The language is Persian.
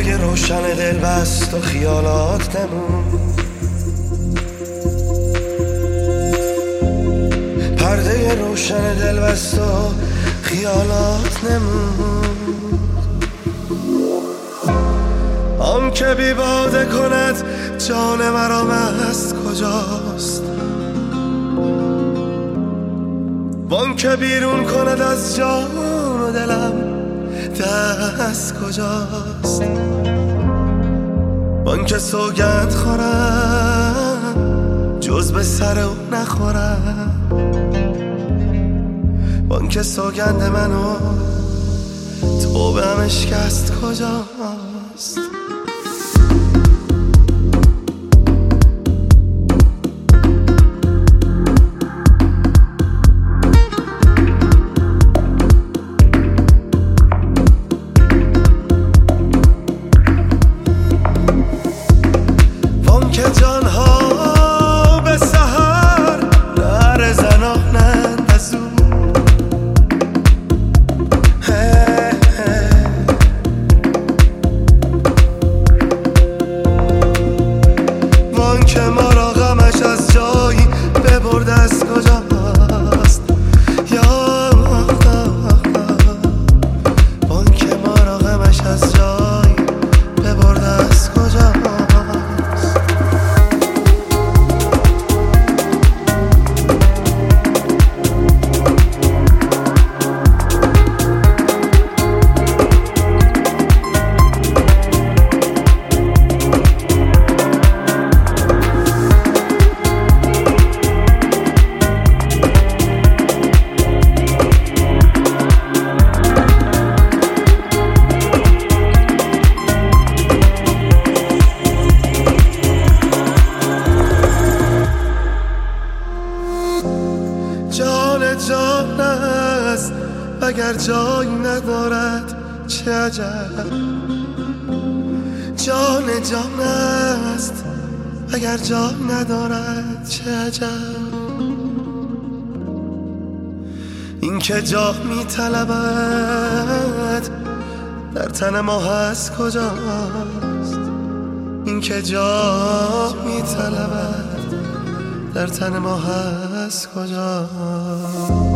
پرده روشن دل بست و خیالات نمون، پرده روشن دل بست و خیالات نمون. آن که بی باده کند جان مرا مست کجاست، وان که بیرون کند از جان و دلم دست کجاست. وان که سوگند خورم جز به سر او نخورم، وان که سوگند منو توبه هم اشکست کجاست. که جانها به سحر نره زنانند از او، وان که ما را غمش از جایی ببرد از کجاست. یا وان که ما را غمش از جایی ببرد از کجاست. جان است اگر جایی ندارد چه عجب، جان است اگر جای ندارد چه عجب. این که جا می طلبد در تن ما هست کجاست، این که جا می طلبد در تن ما هست کجاست.